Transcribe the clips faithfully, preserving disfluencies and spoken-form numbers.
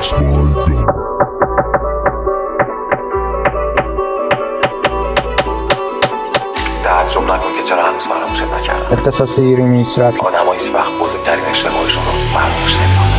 تعجب نکن که چرا هنوز فراموشت نکردم. اختصاصی ریمیکس رفت. آدم‌ها هیچ وقت بزرگترین اشتباهشون رو فراموش نمی‌کنن.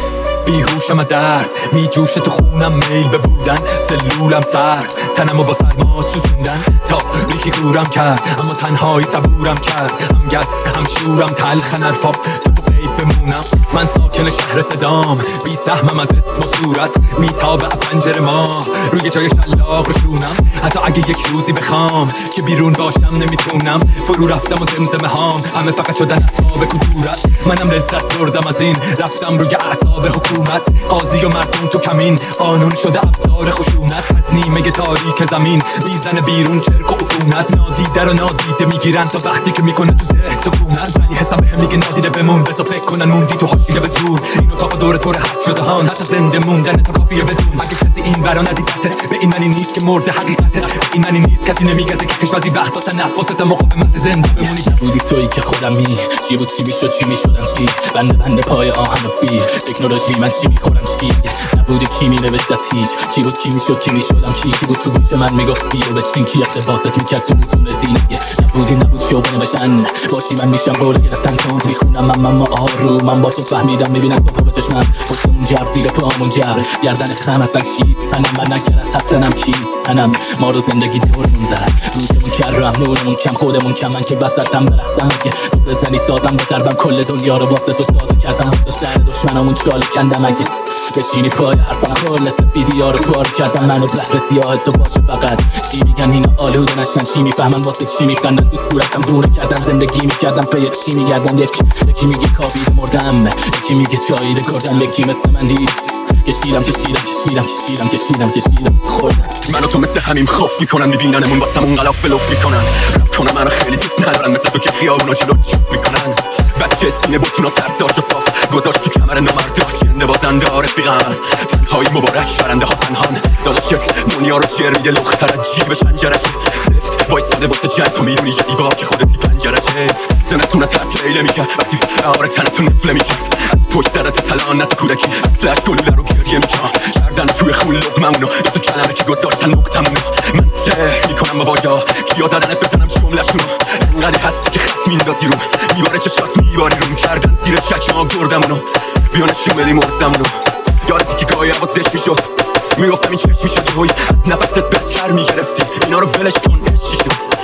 بیهوشم درد میجوشه تو خونم، میل به بودن سلولم سرد، تنمو با سرما سوزوندن تا ریکی گورم کرد، اما تنهایی صبورم کرد. هم گس هم شورم تلخ نرفاب تو تو قیب بمونم. من ساکن شهر صدام، بی سهمم از اسم و صورت، میتابه پنجره ما روی جای شلاق رو شونم. حتی اگه یک روزی بخوام که بیرون باشم نمیتونم. فرو رفتم و زمزمه هام همه فقط شدن اصحاب کدورت. منم لذت بردم از این، رفتم روی اعصاب حکومت، قاضی و مردم تو کمین، قانون شده ابزار خشونت. از نیمه تاریک زمین میزنه بیرون چرک و عفونت، نادیده رو نادیده میگیرن تا وقتی که میکنه تو ذهن سکونت. ولی حسم بهم میگه نادیده بمون، بذار فکر کنن موندی تو حاشیه به زور. این اتاق دور طور هست شده هان، حتی زنده موندن تو کافیه بدون. اگه کسی این برا ندیدتت، به این معنی نیست که مرده حقیقتت، به این معنی نیست کسی نمیگزه که کش بعضی وقتا تنفست مقاومت زنده بمونی. نبودی تویی که خودمی، چی بود چی میشد چی میشدم چی، بنده بنده پای آهن و فیل تکنولوژی من چی میخورم چی. نبودی کی مینوشت از هیچ، کی بود کی میشد کی میشدم کی، کی بود تو گوش من میگفت سی و به چین، کی اقتباست میکرد تو متون دین. نبودی نبود شعبه بشن باشی، من میشم قول گرفتن تون میخونم من من آرو. من با تو فهمیدم میبینم تو به چشمم، پشتمون جر زیر پامون جر، گردن خم اصلا چیست، تنم من نکر از حسنم کیست، تنم ما رو زندگی دورمون زد، روزمون کرم نورمون کم خودمون کم، من که وسطم برخصم که تو بزنی سازم بزربم کل دنیا رو واسه تو سازه کردم، واسه سر دشمنامون چاله کندم. اگه بشینی پای حرفم کل سفیدی ها رو پاره کردم، منو بحر سیاه تو باشه فقط. چی میگن اینا آلوده نشن، چی میفهمن واسه چی میخندن، تو صورتم دونه کردم زندگی میکردم پی چی میگردم. یک یکی میگه کابیده مردم، یکی میگه چاییده کردم، یکی مثل من نیست. کشیدم کشیدم کشیدم کشیدم کشیدم کشیدم خوردم. منو تو مثل همین خوف میکنن، میبیننمون واسمون غلاف لوف میکنن. رپ کنم منو خیلی دوست ندارن، مثل تو که خیابونا جلو چوف میکنن. بعد که سینه بوتونا ترساش و صاف گذاشت تو کمر نامردا، جنده بازنده ها رفیقم، تنهایی مبارک برنده ها تنهان. داداشت دنیا رو چیر میده لختر از جیبش انجرش سفت وایساده واسه جنگ، تو میدونی یه دیوار که خودتی پنجره چف. زمستونه ترس لیله میکرد وقتی آره تنتو نفله میکرد، از پشت سرت تلانت کودکی اصلش گلوله رو گریه میکرد، کردن توی خون لقممونو یا تو کلمه که گذاشتن نقطمونو. من سحر میکنم بوایا کیا زدنت بزنم جمله‌شونو، انقدر هستی که خط میندازی روم، میباره چشات میباری روم، کردن زیر چکمه ها گردمونو، بیانه چون بدی مرزمونو. یادتی که گاهی حواسش میشد میگفتم این چشم میشد، از نفست بهتر میگرفتی، اینا رو ولش کن چی شد.